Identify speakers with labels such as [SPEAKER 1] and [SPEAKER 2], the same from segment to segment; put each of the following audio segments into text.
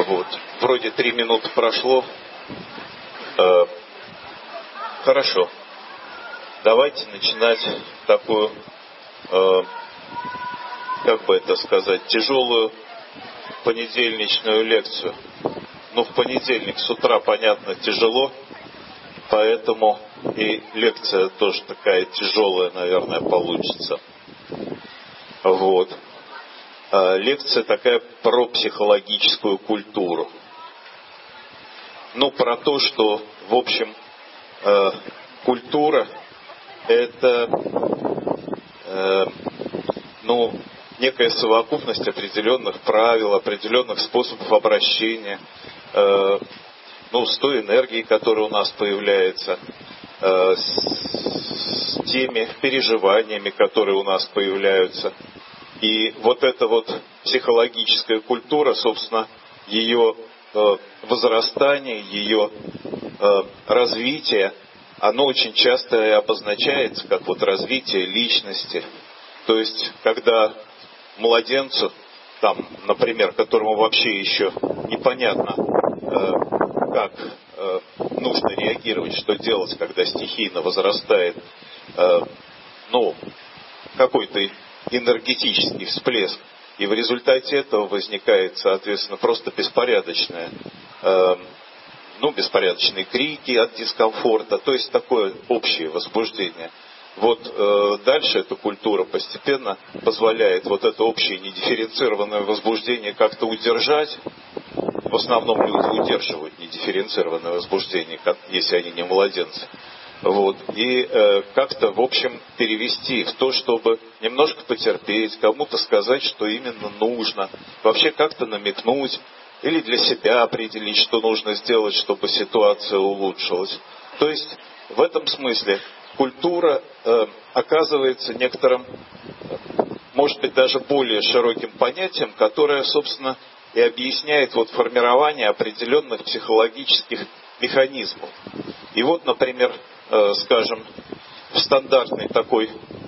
[SPEAKER 1] Вот. Вроде 3 минуты прошло. Хорошо. Давайте начинать такую, как бы это сказать, тяжелую понедельничную лекцию. Ну, в понедельник с утра, понятно, тяжело, поэтому и лекция тоже такая тяжелая, наверное, получится. Вот. Лекция такая про психологическую культуру. Ну, про то, что, в общем, культура – это, некая совокупность определенных правил, определенных способов обращения, с той энергией, которая у нас появляется, с теми переживаниями, которые у нас появляются. И вот эта вот психологическая культура, собственно, ее возрастание, ее развитие, оно очень часто и обозначается как вот развитие личности. То есть, когда младенцу, там, например, которому вообще еще непонятно, как нужно реагировать, что делать, когда стихийно возрастает, какой-то энергетический всплеск, и в результате этого возникает, соответственно, просто беспорядочные крики от дискомфорта, то есть такое общее возбуждение. Вот дальше эта культура постепенно позволяет вот это общее недифференцированное возбуждение как-то удержать. В основном люди удерживают недифференцированное возбуждение, если они не младенцы. Вот. И как-то, в общем, перевести в то, чтобы немножко потерпеть, кому-то сказать, что именно нужно, вообще как-то намекнуть или для себя определить, что нужно сделать, чтобы ситуация улучшилась. То есть в этом смысле культура оказывается некоторым, может быть, даже более широким понятием, которое, собственно, и объясняет вот формирование определенных психологических механизмов. И вот, например, скажем, в стандартной такой,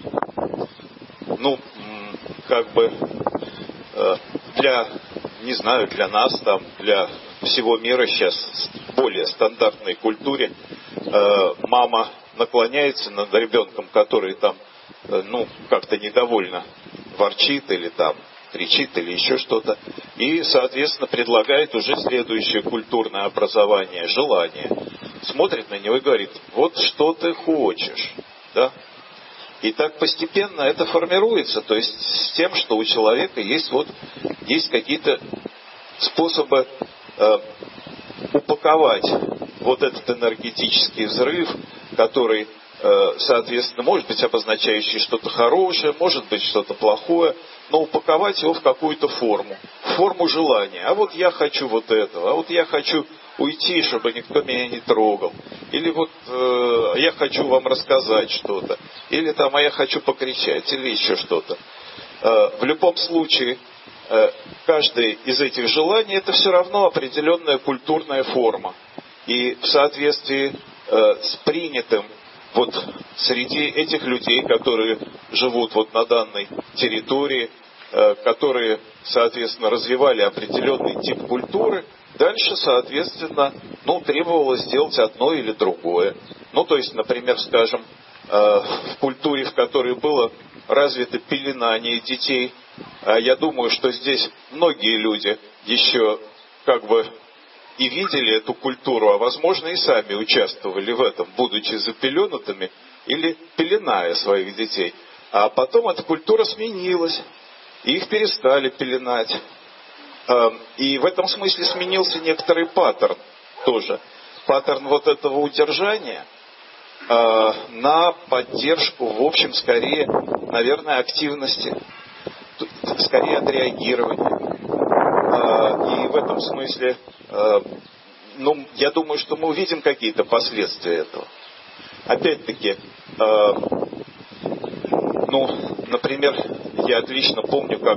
[SPEAKER 1] для нас, для всего мира сейчас более стандартной культуре, мама наклоняется над ребенком, который там, как-то недовольно ворчит или там кричит или еще что-то, и, соответственно, предлагает уже следующее культурное образование, желание. Смотрит на него и говорит: вот что ты хочешь, да? И так постепенно это формируется, то есть с тем, что у человека есть какие-то способы упаковать вот этот энергетический взрыв, который, соответственно, может быть обозначающий что-то хорошее, может быть что-то плохое, но упаковать его в какую-то форму желания. А вот я хочу вот этого, а вот я хочу уйти, чтобы никто меня не трогал. Или вот я хочу вам рассказать что-то. Или там, а я хочу покричать, или еще что-то. В любом случае, каждое из этих желаний — это все равно определенная культурная форма. И в соответствии с принятым вот среди этих людей, которые живут вот на данной территории, которые, соответственно, развивали определенный тип культуры, дальше, соответственно, требовалось сделать одно или другое. То есть, например, скажем, в культуре, в которой было развито пеленание детей, я думаю, что здесь многие люди еще и видели эту культуру, а возможно и сами участвовали в этом, будучи запеленутыми или пеленая своих детей. А потом эта культура сменилась, и их перестали пеленать. И в этом смысле сменился некоторый паттерн тоже. Паттерн вот этого удержания на поддержку, в общем, скорее, наверное, активности, скорее отреагирования. И в этом смысле, я думаю, что мы увидим какие-то последствия этого. Опять-таки, например, я отлично помню, как,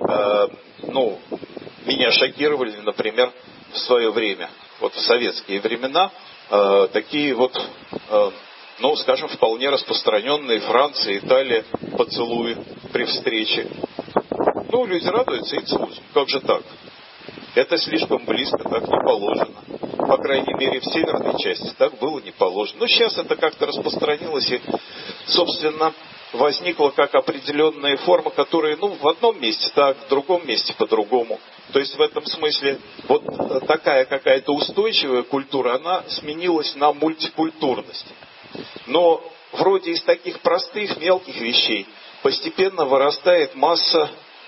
[SPEAKER 1] меня шокировали, например, в свое время, вот в советские времена, такие вот, скажем, вполне распространенные Франция, Италия поцелуи при встрече. Люди радуются и целуют. Как же так? Это слишком близко, так не положено. По крайней мере, в северной части так было не положено. Но сейчас это как-то распространилось и, собственно, возникла как определенная форма, которая, в одном месте так, в другом месте по-другому. То есть в этом смысле вот такая какая-то устойчивая культура, она сменилась на мультикультурность. Но вроде из таких простых, мелких вещей постепенно вырастает масса,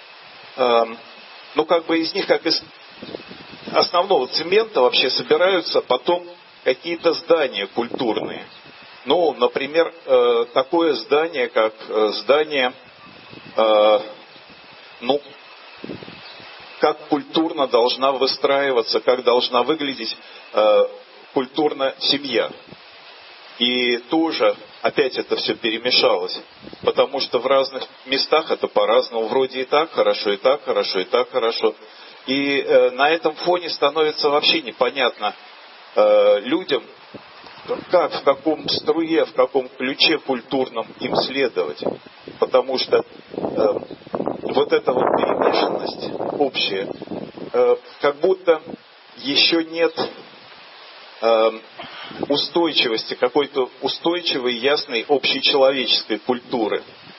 [SPEAKER 1] из них, как из основного цемента вообще собираются потом какие-то здания культурные. Например, такое здание, как здание, как культурно должна выстраиваться, как должна выглядеть культурно семья. И тоже опять это все перемешалось, потому что в разных местах это по-разному, вроде и так хорошо, и так хорошо, и так хорошо. И на этом фоне становится вообще непонятно людям, как, в каком струе, в каком ключе культурном им следовать. Потому что вот эта вот перемешанность общая, как будто еще нет устойчивости, какой-то устойчивой, ясной общечеловеческой культуры.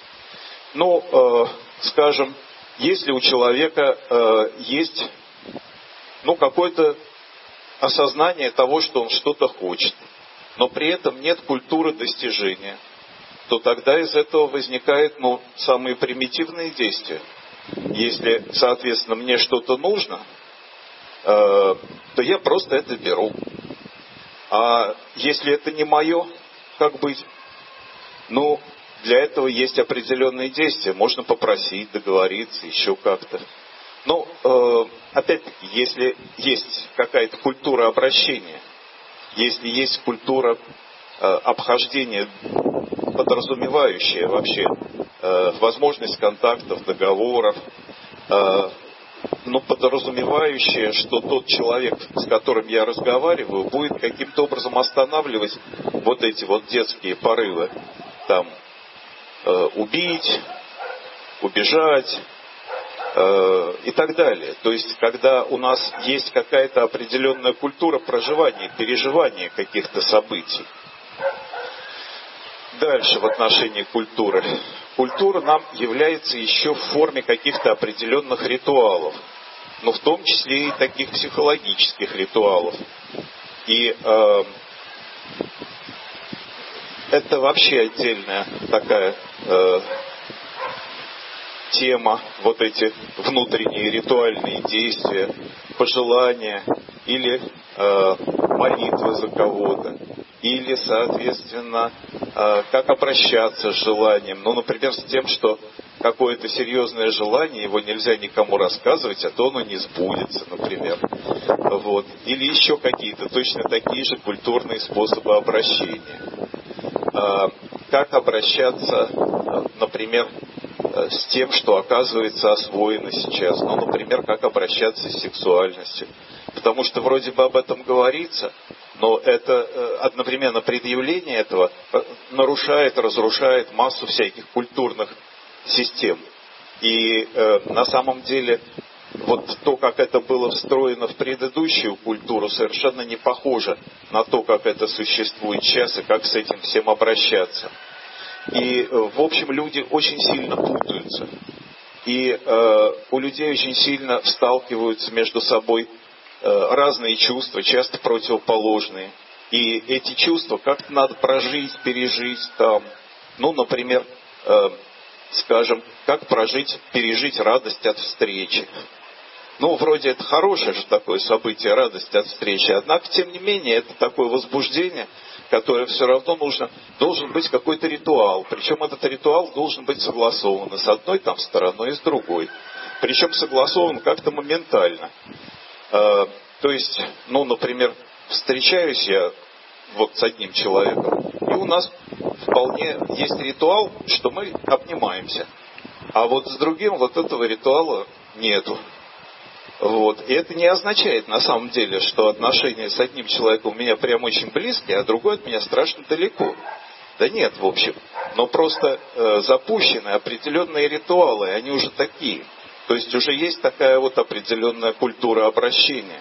[SPEAKER 1] Скажем, если у человека есть какое-то осознание того, что он что-то хочет, но при этом нет культуры достижения, то тогда из этого возникают самые примитивные действия. Если, соответственно, мне что-то нужно, то я просто это беру. А если это не мое, как быть? Для этого есть определенные действия. Можно попросить, договориться, еще как-то. Опять-таки, если есть какая-то культура обращения, если есть культура обхождения, подразумевающая вообще возможность контактов, договоров, подразумевающее, что тот человек, с которым я разговариваю, будет каким-то образом останавливать вот эти вот детские порывы. Убить, убежать и так далее. То есть, когда у нас есть какая-то определенная культура проживания, переживания каких-то событий. Дальше в отношении культуры. Культура нам является еще в форме каких-то определенных ритуалов, но в том числе и таких психологических ритуалов. И это вообще отдельная такая тема, вот эти внутренние ритуальные действия, пожелания или молитвы за кого-то, или, соответственно, как обращаться с желанием. Например, с тем, что какое-то серьезное желание, его нельзя никому рассказывать, а то оно не сбудется, например. Или еще какие-то точно такие же культурные способы обращения. Как обращаться, например, с тем, что оказывается освоено сейчас. Например, как обращаться с сексуальностью. Потому что вроде бы об этом говорится, но это одновременно предъявление этого нарушает, разрушает массу всяких культурных систем. И на самом деле то, как это было встроено в предыдущую культуру, совершенно не похоже на то, как это существует сейчас и как с этим всем обращаться. И, в общем, люди очень сильно путаются. И у людей очень сильно сталкиваются между собой разные чувства, часто противоположные. И эти чувства как-то надо прожить, пережить там. Например, скажем, как пережить радость от встречи. Вроде это хорошее же такое событие, радость от встречи. Однако, тем не менее, это такое возбуждение, которое все равно должен быть какой-то ритуал. Причем этот ритуал должен быть согласован и с одной стороной, и с другой. Причем согласован как-то моментально. То есть, например, встречаюсь я с одним человеком, и у нас вполне есть ритуал, что мы обнимаемся. А с другим этого ритуала нету. И это не означает на самом деле, что отношения с одним человеком у меня прям очень близкие, а другой от меня страшно далеко. Да нет, в общем. Но просто запущены определенные ритуалы, они уже такие. То есть уже есть такая вот определенная культура обращения.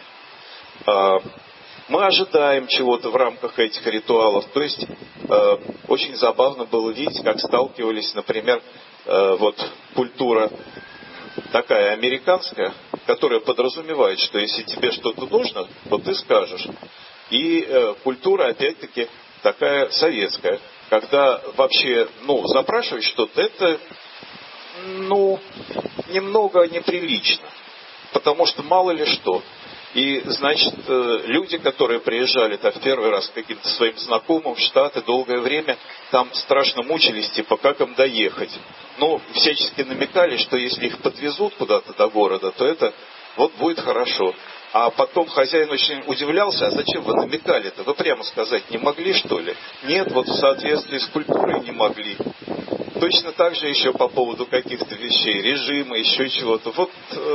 [SPEAKER 1] Мы ожидаем чего-то в рамках этих ритуалов. То есть очень забавно было видеть, как сталкивались, например, вот культура такая американская, которая подразумевает, что если тебе что-то нужно, то ты скажешь. И культура, опять-таки, такая советская, когда вообще, запрашивать что-то, это, немного неприлично, потому что мало ли что. И, значит, люди, которые приезжали в первый раз к каким-то своим знакомым в Штаты, долгое время там страшно мучились, как им доехать. Всячески намекали, что если их подвезут куда-то до города, то это вот будет хорошо. А потом хозяин очень удивлялся, а зачем вы намекали-то? Вы прямо сказать не могли, что ли? Нет, вот в соответствии с культурой не могли. Точно так же еще по поводу каких-то вещей, режима, еще чего-то. Вот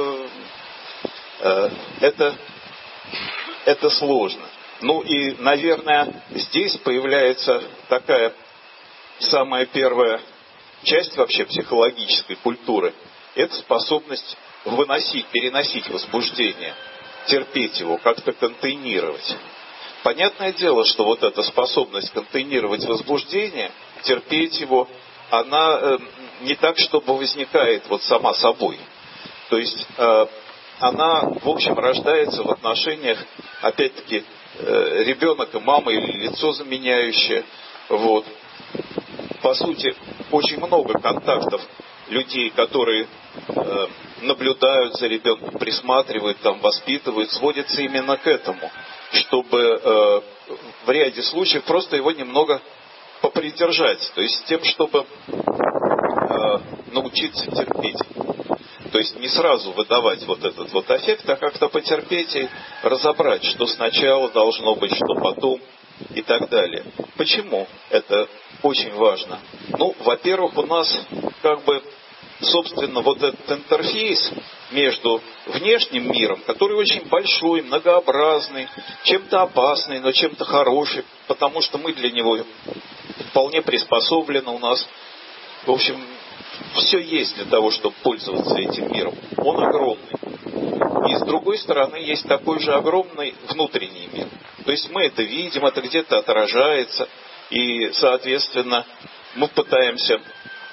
[SPEAKER 1] это сложно. И, наверное, здесь появляется такая самая первая часть вообще психологической культуры. Это способность переносить возбуждение, терпеть его, как-то контейнировать. Понятное дело, что вот эта способность контейнировать возбуждение, терпеть его, она не так, чтобы возникает вот сама собой. То есть она, в общем, рождается в отношениях, опять-таки, ребенок и мама или лицо заменяющее. Вот. По сути, очень много контактов людей, которые наблюдают за ребенком, присматривают, воспитывают, сводятся именно к этому, чтобы в ряде случаев просто его немного попридержать, то есть с тем, чтобы научиться терпеть. То есть не сразу выдавать вот этот вот аффект, а как-то потерпеть и разобрать, что сначала должно быть, что потом и так далее. Почему это очень важно? Во-первых, у нас собственно, вот этот интерфейс между внешним миром, который очень большой, многообразный, чем-то опасный, но чем-то хороший, потому что мы для него вполне приспособлены, у нас, в общем, все есть для того, чтобы пользоваться этим миром. Он огромный. И с другой стороны, есть такой же огромный внутренний мир. То есть мы это видим, это где-то отражается, и, соответственно, мы пытаемся,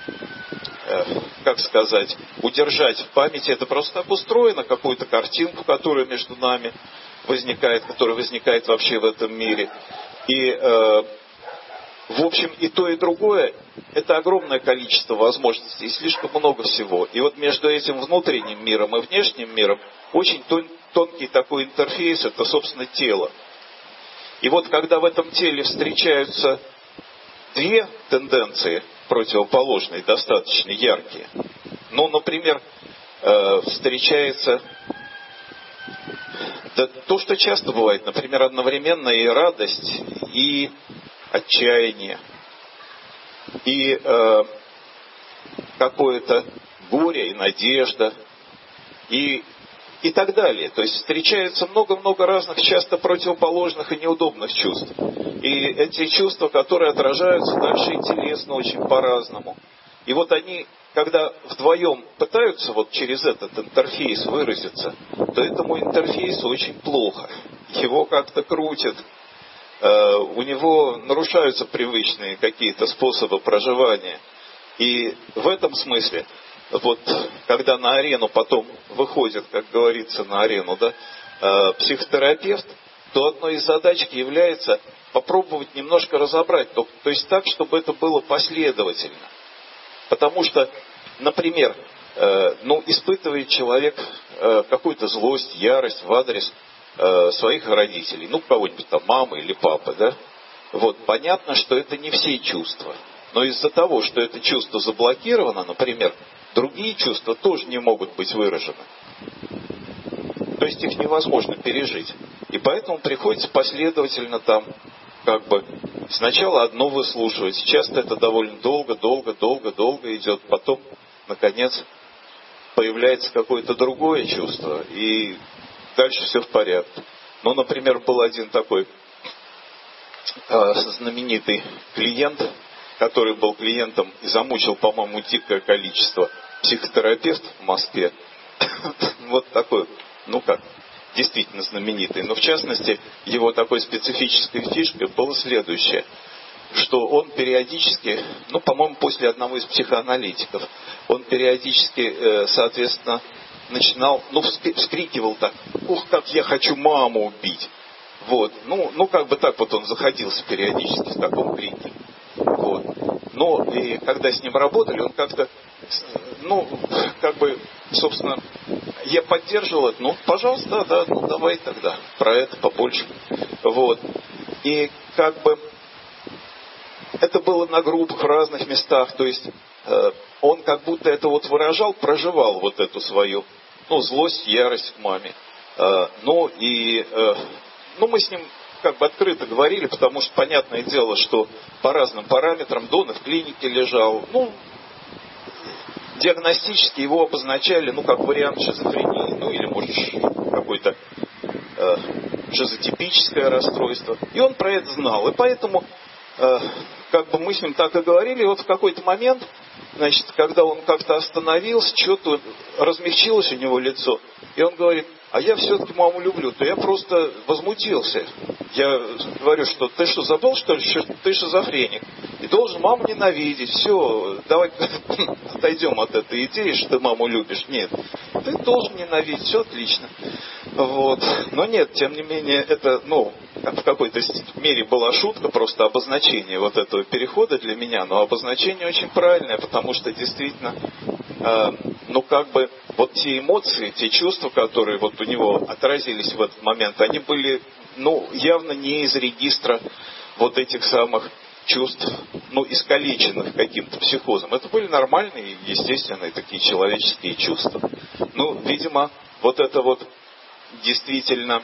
[SPEAKER 1] удержать в памяти. Это просто так устроено, какую-то картинку, которая между нами возникает, которая возникает вообще в этом мире. И, в общем, и то, и другое – это огромное количество возможностей и слишком много всего. И вот между этим внутренним миром и внешним миром очень тонкий такой интерфейс – это, собственно, тело. И вот когда в этом теле встречаются две тенденции противоположные, достаточно яркие, например, встречается то, что часто бывает, например, одновременно и радость, и отчаяние, и какое-то горе, и надежда, и так далее. То есть встречается много-много разных, часто противоположных и неудобных чувств. И эти чувства, которые отражаются дальше и телесно очень по-разному. И вот они, когда вдвоем пытаются вот через этот интерфейс выразиться, то этому интерфейсу очень плохо. Его как-то крутят, у него нарушаются привычные какие-то способы проживания. И в этом смысле, вот когда на арену потом выходит, как говорится, на арену, психотерапевт, то одной из задачек является попробовать немножко разобрать, то есть так, чтобы это было последовательно. Потому что, например, испытывает человек какую-то злость, ярость в адрес своих родителей, кого-нибудь мамы или папы, да? Вот, понятно, что это не все чувства. Но из-за того, что это чувство заблокировано, например, другие чувства тоже не могут быть выражены. То есть их невозможно пережить. И поэтому приходится последовательно сначала одно выслушивать. Часто это довольно долго идет. Потом, наконец, появляется какое-то другое чувство. И дальше все в порядке. Например, был один такой знаменитый клиент, который был клиентом и замучил, по-моему, дикое количество психотерапевтов в Москве. вот такой, ну как, действительно знаменитый. Но в частности, его такой специфической фишкой было следующее, что он периодически, ну, по-моему, после одного из психоаналитиков, он периодически, соответственно, начинал, ну, вскрикивал так: «Ух, как я хочу маму убить!» Вот, ну, как бы так вот он заходился периодически в таком крике. Вот. Но и когда с ним работали, он как-то, ну, как бы, собственно, я поддерживал это, ну, пожалуйста, да, ну, давай тогда про это побольше. Вот. И как бы это было на группах в разных местах, то есть он как будто это вот выражал, проживал вот эту свою, ну, злость, ярость к маме. Ну, мы с ним как бы открыто говорили, потому что понятное дело, что по разным параметрам, да, он и в клинике лежал, ну, диагностически его обозначали, ну, как вариант шизофрении, ну, или, может, какое-то шизотипическое расстройство. И он про это знал. И поэтому, как бы мы с ним так и говорили, и вот в какой-то момент, значит, когда он как-то остановился, что-то размягчилось у него лицо, и он говорит: «А я все-таки маму люблю», то я просто возмутился. Я говорю, что ты что, забыл, что ли, что ты шизофреник и должен маму ненавидеть. Все, давай отойдем от этой идеи, что ты маму любишь. Нет, ты должен ненавидеть, все отлично. Вот. Но нет, тем не менее, это, ну, в какой-то мере была шутка, просто обозначение вот этого перехода для меня, но обозначение очень правильное, потому что действительно, ну, как бы, вот те эмоции, те чувства, которые вот у него отразились в этот момент, они были, ну, явно не из регистра вот этих самых чувств, ну, искалеченных каким-то психозом. Это были нормальные, естественные такие человеческие чувства. Ну, видимо, вот это вот действительно,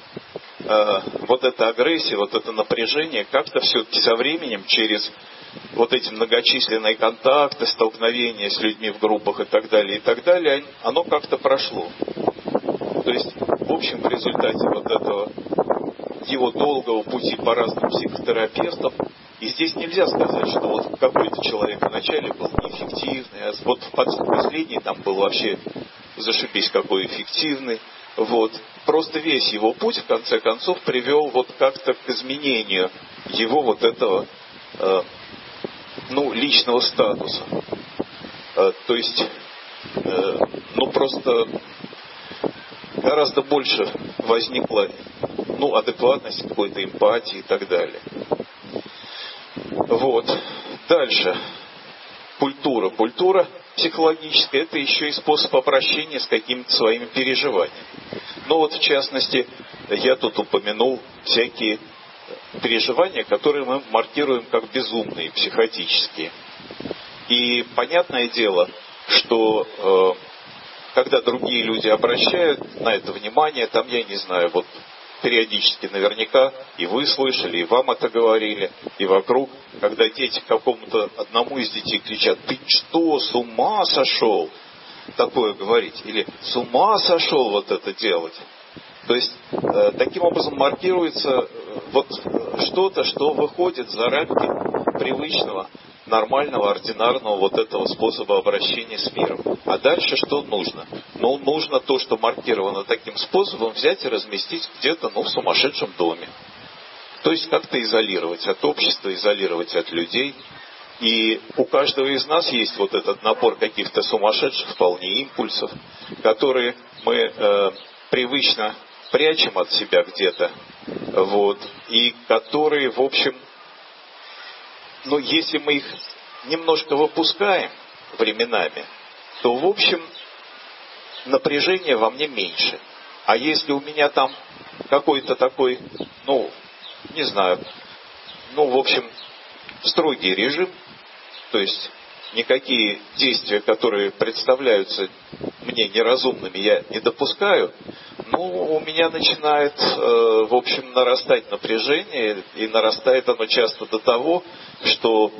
[SPEAKER 1] вот эта агрессия, вот это напряжение как-то все-таки со временем через вот эти многочисленные контакты, столкновения с людьми в группах и так далее, оно как-то прошло. То есть, в общем, в результате вот этого его долгого пути по разным психотерапевтам, и здесь нельзя сказать, что вот какой-то человек вначале был неэффективный, а вот последний там был вообще зашибись какой эффективный. Вот. Просто весь его путь, в конце концов, привел вот как-то к изменению его вот этого, ну, личного статуса. То есть, ну, просто гораздо больше возникла, ну, адекватность, какой-то эмпатии и так далее. Вот. Дальше. Культура. Культура психологическая — это еще и способ обращения с какими-то своими переживаниями. Ну вот, в частности, я тут упомянул всякие переживания, которые мы маркируем как безумные, психотические. И понятное дело, что когда другие люди обращают на это внимание, там, я не знаю, вот периодически наверняка и вы слышали, и вам это говорили, и вокруг, когда дети какому-то одному из детей кричат: «Ты что, с ума сошел?» Такое говорить. Или «С ума сошел вот это делать?» То есть, таким образом маркируется вот что-то, что выходит за рамки привычного, нормального, ординарного вот этого способа обращения с миром. А дальше что нужно? Ну, нужно то, что маркировано таким способом, взять и разместить где-то, ну, в сумасшедшем доме. То есть как-то изолировать от общества, изолировать от людей. И у каждого из нас есть вот этот набор каких-то сумасшедших вполне импульсов, которые мы привычно прячем от себя где-то, вот, и которые, в общем, ну, если мы их немножко выпускаем временами, то, в общем, напряжение во мне меньше. А если у меня там какой-то такой, ну, не знаю, ну, в общем, строгий режим, то есть никакие действия, которые представляются мне неразумными, я не допускаю, ну, у меня начинает, в общем, нарастать напряжение, и нарастает оно часто до того, что,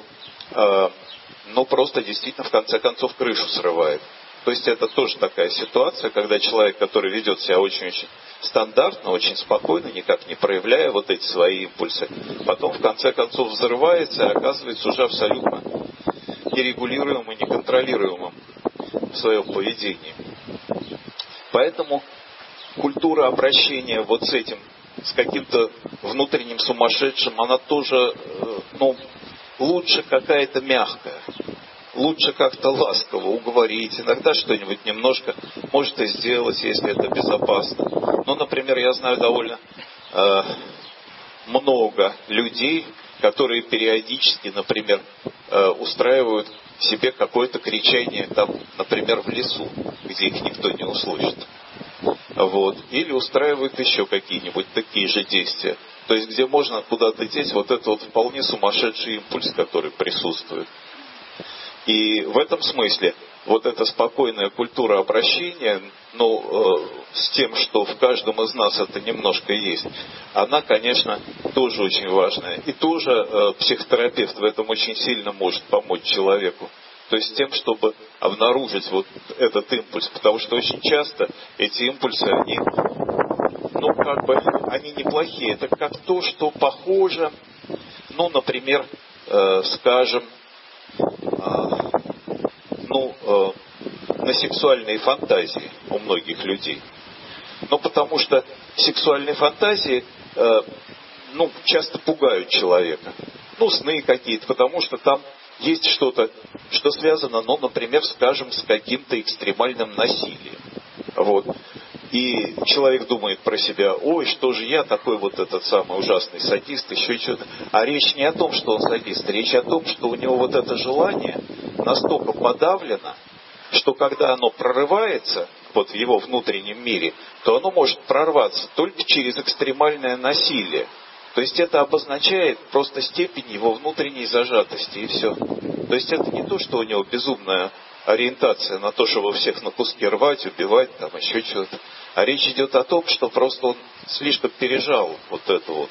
[SPEAKER 1] ну, просто действительно, в конце концов, крышу срывает. То есть это тоже такая ситуация, когда человек, который ведет себя очень-очень стандартно, очень спокойно, никак не проявляя вот эти свои импульсы, потом, в конце концов, взрывается и оказывается уже абсолютно нерегулируемым и неконтролируемым в своем поведении. Поэтому культура обращения вот с этим, с каким-то внутренним сумасшедшим, она тоже, лучше какая-то мягкая. Лучше как-то ласково уговорить, иногда что-нибудь немножко может и сделать, если это безопасно. Например, я знаю довольно много людей, которые периодически, например, устраивают себе какое-то кричание там, например, в лесу, где их никто не услышит. Или устраивают еще какие-нибудь такие же действия. То есть, где можно куда-то деть вот этот вот вполне сумасшедший импульс, который присутствует. И в этом смысле вот эта спокойная культура обращения, с тем, что в каждом из нас это немножко есть, она, конечно, тоже очень важная. И тоже психотерапевт в этом очень сильно может помочь человеку. То есть тем, чтобы обнаружить вот этот импульс. Потому что очень часто эти импульсы, они, они неплохие. Это как то, что похоже, например, скажем, на сексуальные фантазии у многих людей. Потому что сексуальные фантазии, часто пугают человека. Сны какие-то, потому что там есть что-то, что связано, например, скажем, с каким-то экстремальным насилием. И человек думает про себя: ой, что же я такой вот этот самый ужасный садист, еще что-то. А речь не о том, что он садист, речь о том, что у него вот это желание настолько подавлено, что когда оно прорывается в его внутреннем мире, то оно может прорваться только через экстремальное насилие. То есть это обозначает просто степень его внутренней зажатости, и все. То есть это не то, что у него безумная ориентация на то, чтобы всех на куски рвать, убивать, там еще что-то. А речь идет о том, что просто он слишком пережал вот это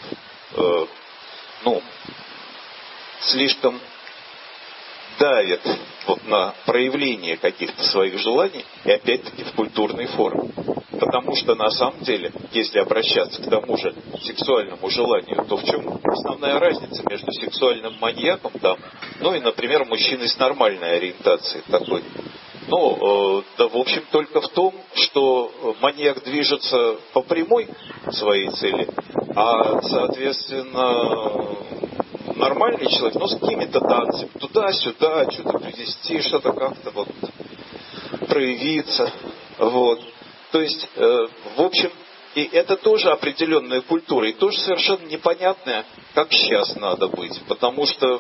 [SPEAKER 1] слишком давит на проявление каких-то своих желаний, и опять-таки в культурной форме. Потому что на самом деле, если обращаться к тому же сексуальному желанию, то в чем основная разница между сексуальным маньяком и, например, мужчиной с нормальной ориентацией такой? В общем, только в том, что маньяк движется по прямой своей цели, а, соответственно, нормальный человек, с какими-то танцами, туда-сюда, что-то привести, что-то как-то проявиться. То есть, в общем, и это тоже определенная культура, и тоже совершенно непонятная, как сейчас надо быть, потому что,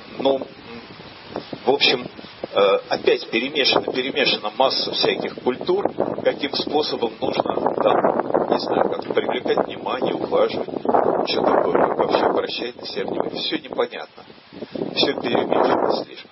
[SPEAKER 1] в общем, опять перемешана масса всяких культур, каким способом нужно, не знаю, как привлекать внимание, ухаживать, что такое, как вообще обращать на себя внимание, все непонятно, все перемешано слишком.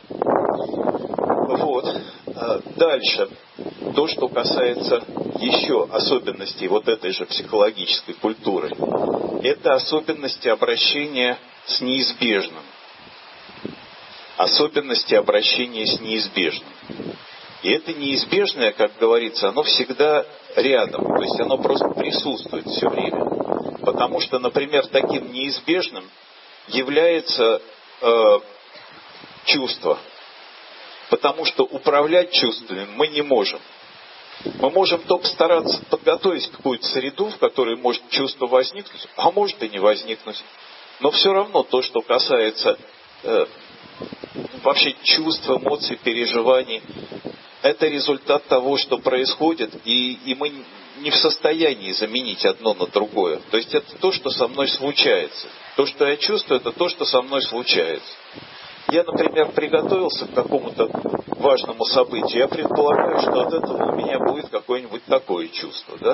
[SPEAKER 1] Дальше, то, что касается еще особенностей этой же психологической культуры, это особенности обращения с неизбежным. Особенности обращения с неизбежным. И это неизбежное, как говорится, оно всегда рядом, то есть оно просто присутствует все время. Потому что, например, таким неизбежным является чувство. Потому что управлять чувствами мы не можем. Мы можем только стараться подготовить какую-то среду, в которой может чувство возникнуть, а может и не возникнуть. Но все равно то, что касается вообще чувств, эмоций, переживаний, это результат того, что происходит, и мы не в состоянии заменить одно на другое. То есть это то, что со мной случается. То, что я чувствую, это то, что со мной случается. Я, например, приготовился к какому-то важному событию. Я предполагаю, что от этого у меня будет какое-нибудь такое чувство, да?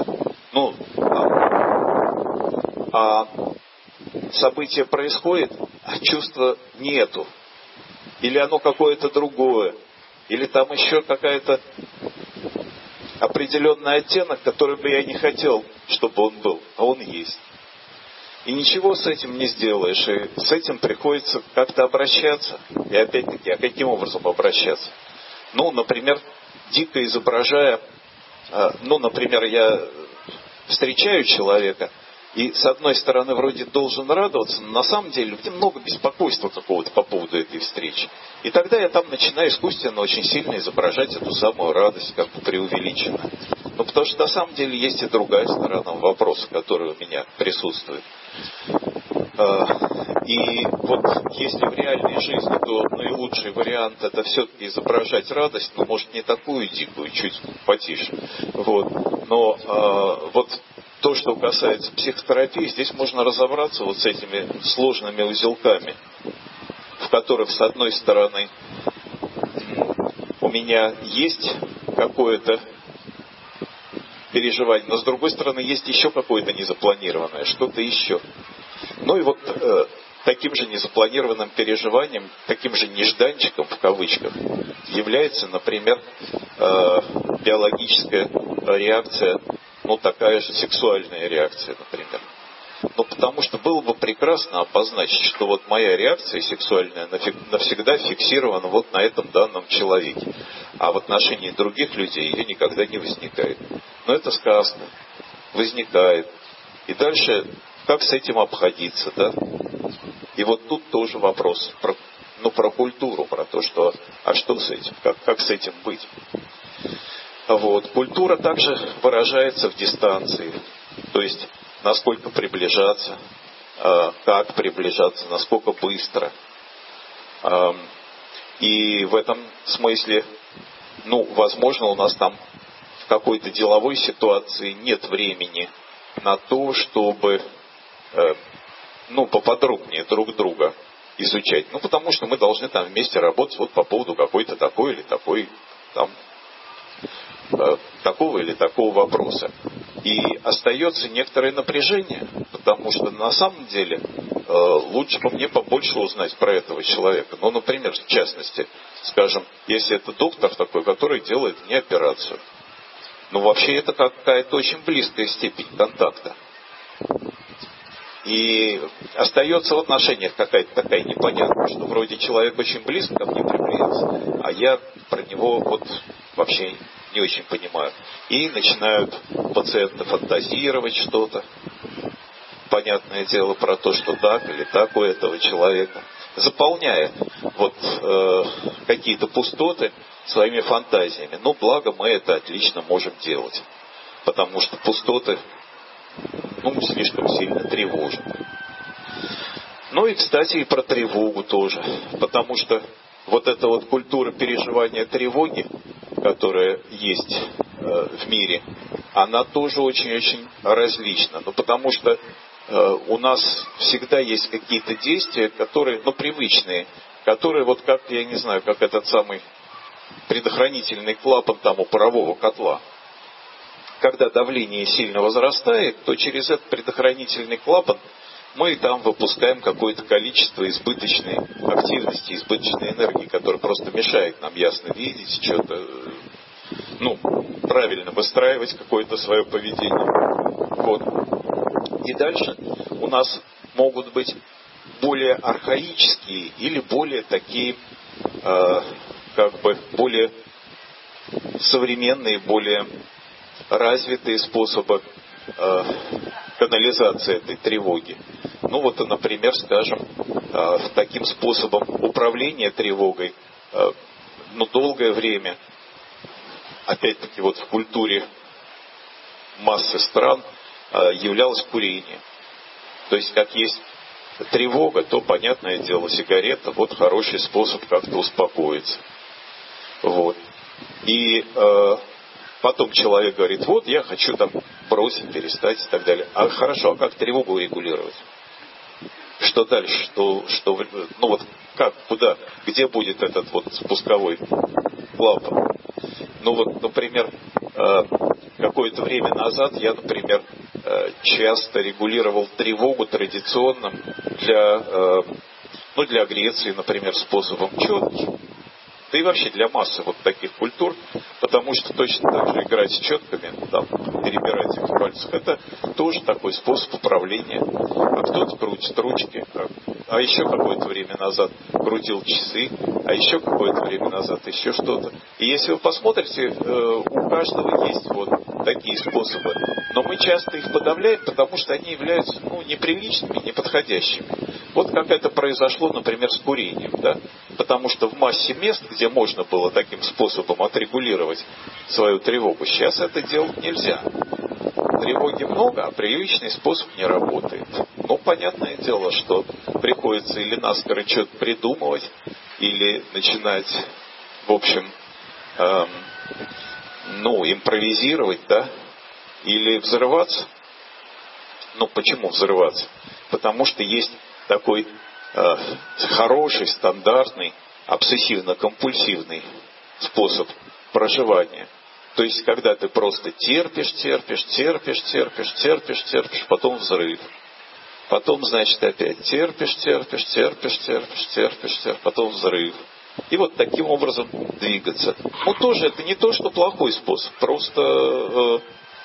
[SPEAKER 1] А событие происходит, а чувства нету. Или оно какое-то другое. Или там еще какая-то определенный оттенок, который бы я не хотел, чтобы он был, а он есть. И ничего с этим не сделаешь, и с этим приходится как-то обращаться. И опять-таки, а каким образом обращаться? Например, дико изображая, например, я встречаю человека, и с одной стороны вроде должен радоваться, но на самом деле много беспокойства какого-то по поводу этой встречи. И тогда я там начинаю искусственно очень сильно изображать эту самую радость, как бы преувеличенно. Ну, потому что на самом деле есть и другая сторона вопроса, которая у меня присутствует. И вот если в реальной жизни, то наилучший вариант это все-таки изображать радость, но может не такую дикую, чуть потише. Вот. Но вот то, что касается психотерапии, здесь можно разобраться вот с этими сложными узелками, в которых, с одной стороны, у меня есть какое-то переживание, но с другой стороны, есть еще какое-то незапланированное, что-то еще. Ну и вот таким же незапланированным переживанием, таким же нежданчиком, в кавычках, является, например, биологическая реакция, ну такая же сексуальная реакция, например. Ну потому что было бы прекрасно обозначить, что вот моя реакция сексуальная навсегда фиксирована вот на этом данном человеке, а в отношении других людей ее никогда не возникает. Но это сказка, возникает. И дальше, как с этим обходиться, да? И вот тут тоже вопрос про культуру, про то, что, а что с этим, как с этим быть. Вот. Культура также выражается в дистанции, то есть насколько приближаться, как приближаться, насколько быстро. И в этом смысле, возможно, у нас там в какой-то деловой ситуации нет времени на то, чтобы поподробнее друг друга изучать. Потому что мы должны там вместе работать вот по поводу какой-то такой или такой там такого или такого вопроса. И остается некоторое напряжение, потому что на самом деле лучше бы мне побольше узнать про этого человека. Например, в частности, скажем, если это доктор такой, который делает мне операцию. Вообще это какая-то очень близкая степень контакта. И остается в отношениях какая-то такая непонятная, что вроде человек очень близко ко мне приблизился, а я про него вообще не очень понимаю. И начинают пациенты фантазировать что-то, понятное дело, про то, что так или так у этого человека, заполняя какие-то пустоты своими фантазиями. Благо мы это отлично можем делать, потому что пустоты слишком сильно тревожат. И, кстати, и про тревогу тоже, потому что вот эта вот культура переживания тревоги, которая есть в мире, она тоже очень-очень различна. Потому что у нас всегда есть какие-то действия, которые, привычные, которые как, я не знаю, как этот самый предохранительный клапан там у парового котла. Когда давление сильно возрастает, то через этот предохранительный клапан мы там выпускаем какое-то количество избыточной активности, избыточной энергии, которая просто мешает нам ясно видеть, что-то, правильно выстраивать какое-то свое поведение. И дальше у нас могут быть более архаические или более такие, более современные, более развитые способы канализации этой тревоги. Например, скажем, таким способом управления тревогой, долгое время, опять-таки в культуре массы стран, являлось курение. То есть, как есть тревога, то, понятное дело, сигарета, хороший способ как-то успокоиться. И потом человек говорит, я хочу там бросить, перестать и так далее. А хорошо, а как тревогу регулировать? Что дальше? Как, куда, где будет этот спусковой клапан? Например, какое-то время назад я, например, часто регулировал тревогу традиционным для Греции, например, способом четки. Да и вообще для массы таких культур, потому что точно так же играть с четками, перебирать их в пальцах, это тоже такой способ управления. А кто-то крутит ручки, а еще какое-то время назад крутил часы, а еще какое-то время назад еще что-то. И если вы посмотрите, у каждого есть такие способы, но мы часто их подавляем, потому что они являются неприличными, неподходящими. Вот как это произошло, например, с курением, да? Потому что в массе мест, где можно было таким способом отрегулировать свою тревогу, сейчас это делать нельзя. Тревоги много, а привычный способ не работает. Ну, понятное дело, что приходится или наскоро что-то придумывать, или начинать, в общем, импровизировать, да, или взрываться. Ну, почему взрываться? Потому что есть такой хороший, стандартный, обсессивно-компульсивный способ проживания. То есть, когда ты просто терпишь, потом взрыв. Потом, значит, опять терпишь, потом взрыв. И вот таким образом двигаться. Ну, тоже это не то, что плохой способ. Просто,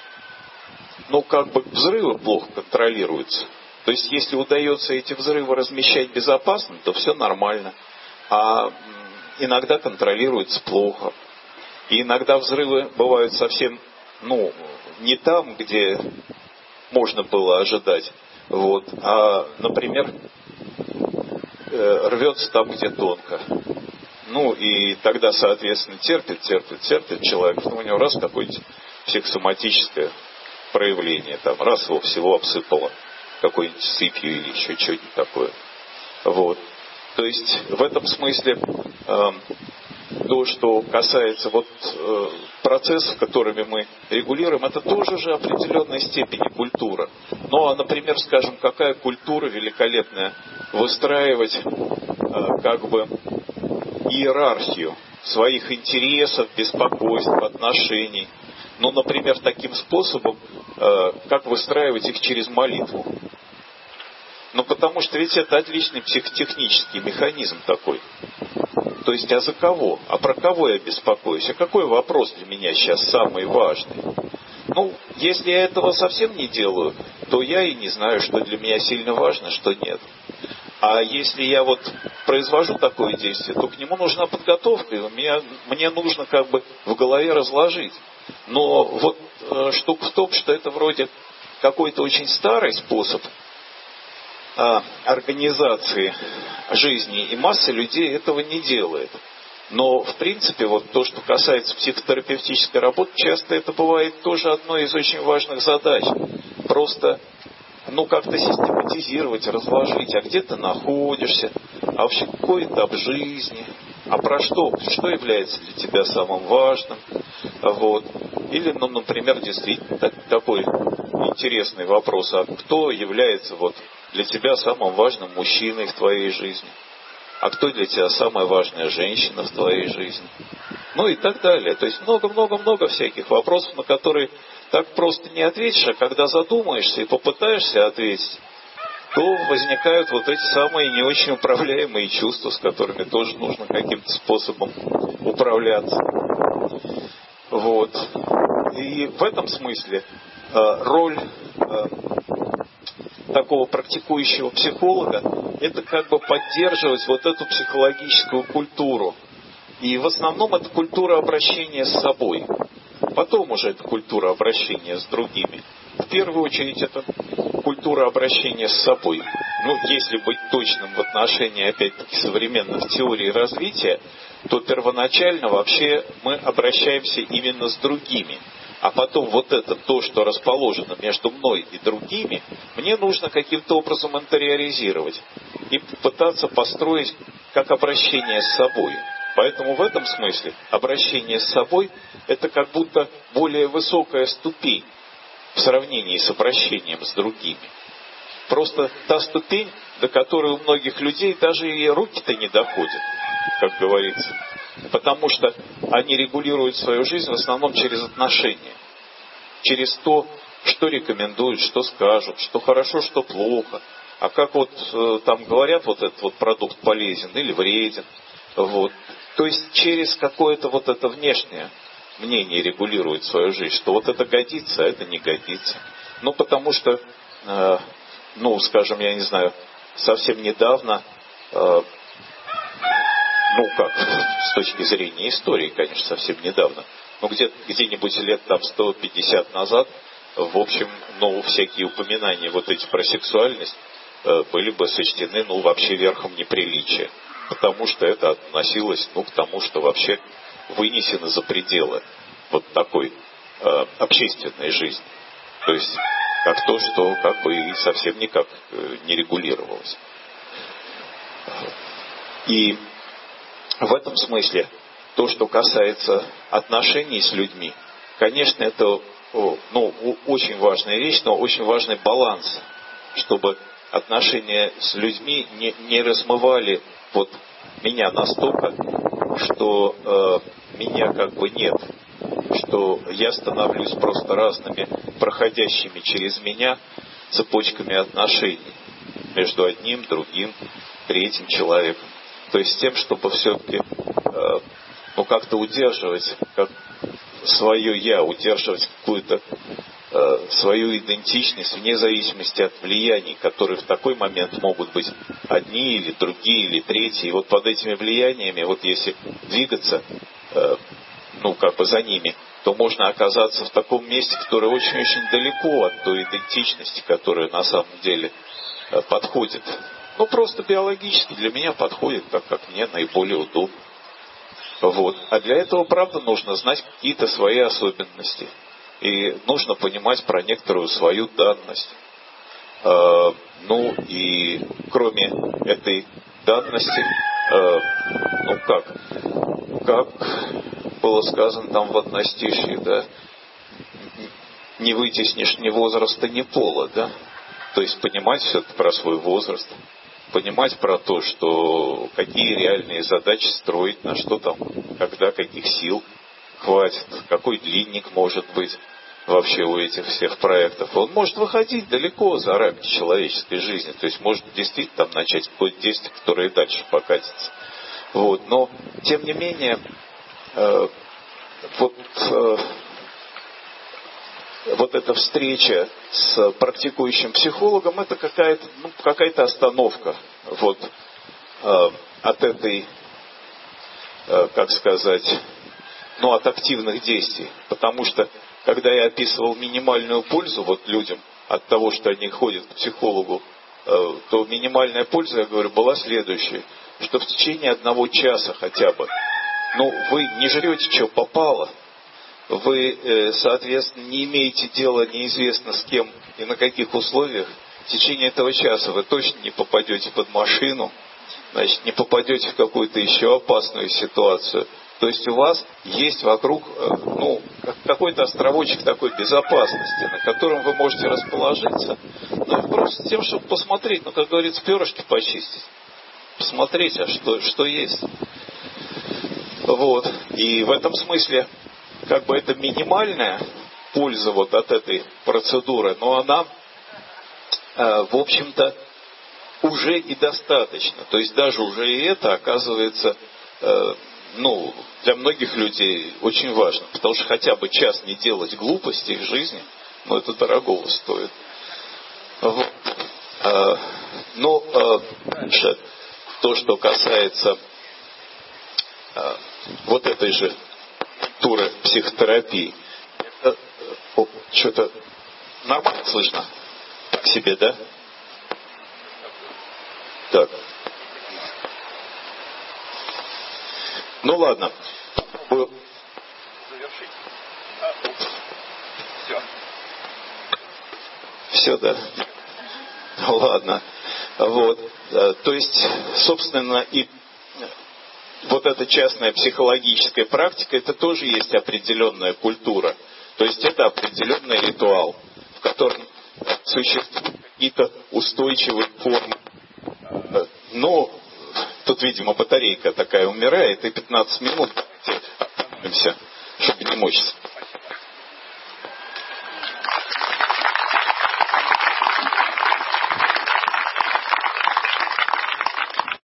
[SPEAKER 1] взрывы плохо контролируются. То есть, если удается эти взрывы размещать безопасно, то все нормально. А иногда контролируется плохо. И иногда взрывы бывают совсем, не там, где можно было ожидать. Вот. А, например, рвется там, где тонко. Ну, и тогда, соответственно, терпит человек. У него раз какое-нибудь психосоматическое проявление. Там раз его всего обсыпало какой-нибудь сыпью или еще что-нибудь такое. Вот. То есть, в этом смысле... То, что касается процессов, которыми мы регулируем, это тоже же определенной степени культура. Ну, а, например, скажем, какая культура великолепная выстраивать иерархию своих интересов, беспокойств, отношений. Ну, например, таким способом, как выстраивать их через молитву. Ну, потому что ведь это отличный психотехнический механизм такой. То есть, а за кого? А про кого я беспокоюсь? А какой вопрос для меня сейчас самый важный? Ну, если я этого совсем не делаю, то я и не знаю, что для меня сильно важно, что нет. А если я произвожу такое действие, то к нему нужна подготовка, и мне нужно в голове разложить. Но штука в том, что это вроде какой-то очень старый способ организации жизни, и масса людей этого не делает. Но, в принципе, то, что касается психотерапевтической работы, часто это бывает тоже одной из очень важных задач. Просто, как-то систематизировать, разложить, а где ты находишься, а вообще какой этап жизни, а про что является для тебя самым важным. Вот. Или, например, действительно такой интересный вопрос, а кто является для тебя самым важным мужчиной в твоей жизни? А кто для тебя самая важная женщина в твоей жизни? Ну и так далее. То есть много-много-много всяких вопросов, на которые так просто не ответишь, а когда задумаешься и попытаешься ответить, то возникают эти самые не очень управляемые чувства, с которыми тоже нужно каким-то способом управляться. Вот. И в этом смысле роль такого практикующего психолога — это поддерживать эту психологическую культуру. И в основном это культура обращения с собой. Потом уже это культура обращения с другими. В первую очередь это культура обращения с собой. Если быть точным в отношении, опять-таки, современных теорий развития, то первоначально вообще мы обращаемся именно с другими. А потом то, что расположено между мной и другими, мне нужно каким-то образом интериоризировать и пытаться построить как обращение с собой. Поэтому в этом смысле обращение с собой — это как будто более высокая ступень в сравнении с обращением с другими. Просто та ступень, до которой у многих людей даже и руки-то не доходят, как говорится. Потому что они регулируют свою жизнь в основном через отношения. Через то, что рекомендуют, что скажут, что хорошо, что плохо. А как там говорят, этот продукт полезен или вреден. Вот. То есть через какое-то это внешнее мнение регулирует свою жизнь, что это годится, а это не годится. Потому что, скажем, я не знаю, совсем недавно, с точки зрения истории, конечно, совсем недавно, где-нибудь лет 150 назад, в общем, всякие упоминания эти про сексуальность были бы сочтены, вообще верхом неприличия. Потому что это относилось, к тому, что вообще вынесено за пределы вот такой общественной жизни. То есть, как то, что и совсем никак не регулировалось. И в этом смысле, то, что касается отношений с людьми, конечно, это очень важная вещь, но очень важный баланс, чтобы отношения с людьми не размывали меня настолько, что меня нет, что я становлюсь просто разными проходящими через меня цепочками отношений между одним, другим, третьим человеком. То есть с тем, чтобы все-таки как-то удерживать свое «я», удерживать какую-то свою идентичность вне зависимости от влияний, которые в такой момент могут быть одни или другие, или третьи. И под этими влияниями, если двигаться, за ними, то можно оказаться в таком месте, которое очень-очень далеко от той идентичности, которая на самом деле подходит. Просто биологически для меня подходит, так как мне наиболее удобно. А для этого, правда, нужно знать какие-то свои особенности. И нужно понимать про некоторую свою данность. И кроме этой данности, как было сказано там в одностишье, да, не вытеснишь ни возраста, ни пола, да. То есть понимать все-таки про свой возраст, понимать про то, что какие реальные задачи строить, на что там, когда, каких сил хватит, какой длинник может быть вообще у этих всех проектов. Он может выходить далеко за рамки человеческой жизни, то есть может действительно там начать какое-то действие, которое и дальше покатится. Но, тем не менее, эта встреча с практикующим психологом, это какая-то остановка от этой, от активных действий. Потому что, когда я описывал минимальную пользу людям от того, что они ходят к психологу, то минимальная польза, я говорю, была следующая, что в течение 1 часа хотя бы, вы не жрете, что попало, вы, соответственно, не имеете дела неизвестно с кем и на каких условиях, в течение этого часа вы точно не попадете под машину, значит, не попадете в какую-то еще опасную ситуацию. То есть у вас есть вокруг, какой-то островочек такой безопасности, на котором вы можете расположиться, просто с тем, чтобы посмотреть, как говорится, перышки почистить, посмотреть, что есть. И в этом смысле, это минимальная польза от этой процедуры, но она, в общем-то, уже и достаточно. То есть даже уже и это оказывается, для многих людей очень важно, потому что хотя бы час не делать глупостей в жизни, это дорогого стоит. Дальше, то, что касается этой же туры психотерапии. Это, что-то нормально слышно? Так себе, да? Так. Ладно. Завершить. Все, да. Ладно. То есть, собственно, и эта частная психологическая практика, это тоже есть определенная культура. То есть это определенный ритуал, в котором существуют какие-то устойчивые формы. Тут, видимо, батарейка такая умирает, и 15 минут остановимся, чтобы не мучиться.